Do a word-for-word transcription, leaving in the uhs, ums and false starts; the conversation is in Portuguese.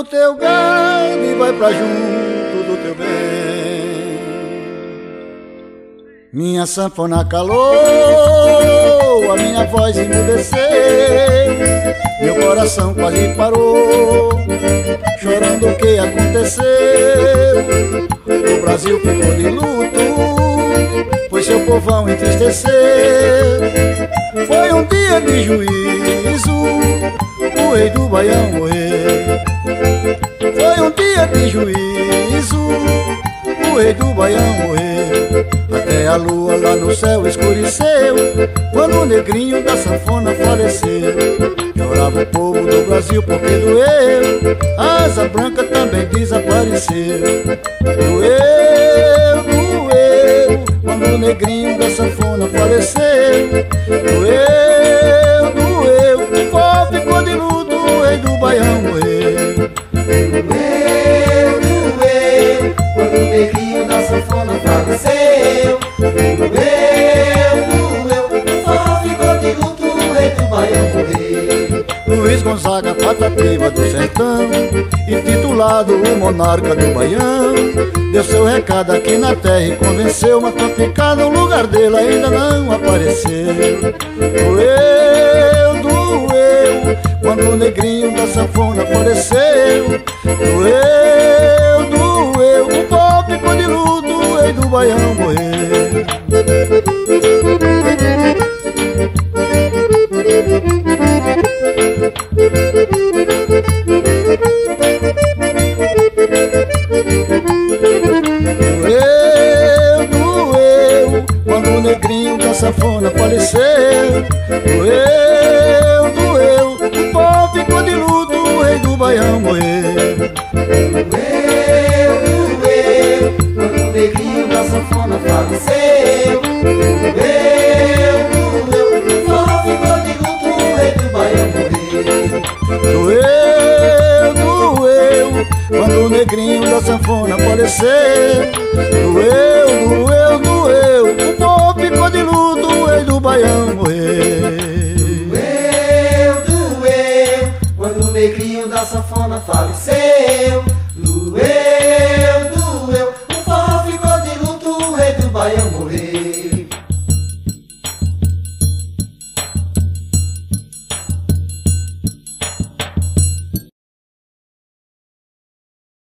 teu gado e vai pra junto do teu bem. Minha sanfona calou, a minha voz emudeceu, meu coração quase parou, chorando o que aconteceu. O Brasil ficou de luto, pois seu povão entristeceu. Foi um dia de juízo, o rei do Baião morreu. Foi um dia de juízo, o rei do Baião morreu. Até a lua lá no céu escureceu, quando o negrinho da sanfona faleceu. Chorava o povo do Brasil porque doeu, a asa branca também desapareceu. Doeu, doeu, quando o negrinho da sanfona faleceu. Doeu, doeu, o povo ficou de luto, o rei do Baião morreu. Doeu, doeu, quando o negrinho da sanfona faleceu. Doeu, doeu, o povo ficou de luto, o rei do Baião morreu. Luiz Gonzaga, Patativa do Sertão, intitulado o monarca do Baião, deu seu recado aqui na terra e convenceu, mas pra ficar no lugar dele ainda não apareceu. Doeu, doeu, quando o negrinho da sanfona faleceu. Doeu, doeu, o povo ficou de luto, o rei do Baião morreu. Doeu, doeu, quando o negrinho da sanfona faleceu. Doeu, doeu, o povo ficou de luto, o rei do Baião morreu. Doeu, doeu, quando o negrinho da sanfona faleceu. Doeu, doeu, o povo ficou de luto, o rei do Baião morreu. Doeu, doeu, quando o negrinho da sanfona faleceu. Doeu, doeu, doeu, o povo ficou de luto, o rei do Baião morreu. Doeu, doeu, quando o negrinho da sanfona faleceu.